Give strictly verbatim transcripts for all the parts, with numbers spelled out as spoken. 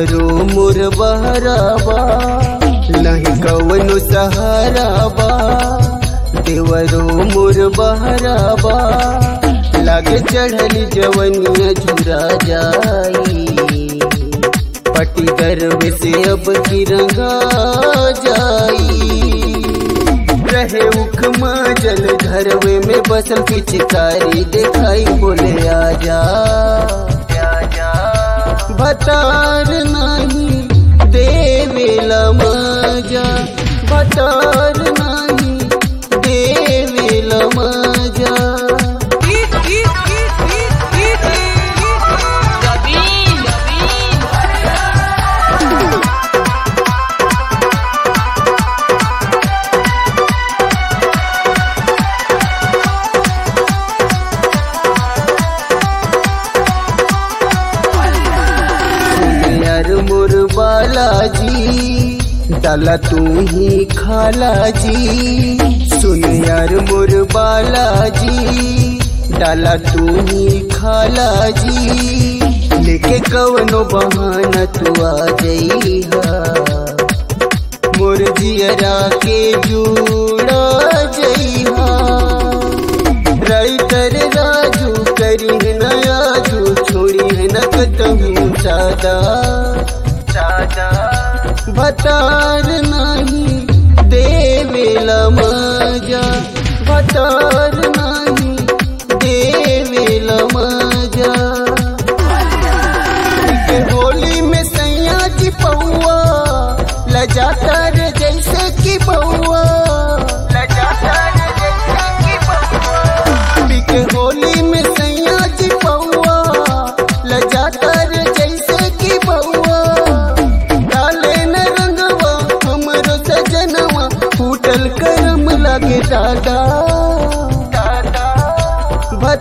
देवरो मोर बहराबा नहीं कवनो सहाराबा। देवरो मोर बहराबा लागे चढ़ली जवनिया झुरा जाई। पटी गर्व से अब की रंगा जाई। रहे उख जल घरवे में बसल पिचकारी दिखाई बोले आजा आजा। भतार नहीं देवेला मजा, भतार नहीं देवेला मजा। मोर बालाजी डाला तू ही खाला जी। सुन यार मोर बालाजी डाला तू ही खाला जी। लेके कवनो बहाना तू आ जइहा। मोर जियरा के जुड़ा जइहा। राइटर राजू करी है नया जो छोड़ी है न कतहूँ सादा सादा। भतार नहीं देवेला मजा, भतार नहीं देवेला मजा। होली में सैया की पौआ लजाता रे जैसे की बउआ, लजाता रे जैसे की बउआ। बिके होली में सैया की पौआ लजाता रे जैसे की बउआ। डाले न रंगवा हमरो सजनवा फूटल करम लगे दादा दादा।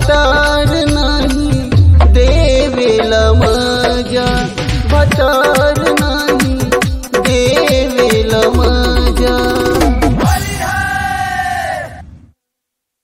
भतार नहीं देवेला मजा, भतार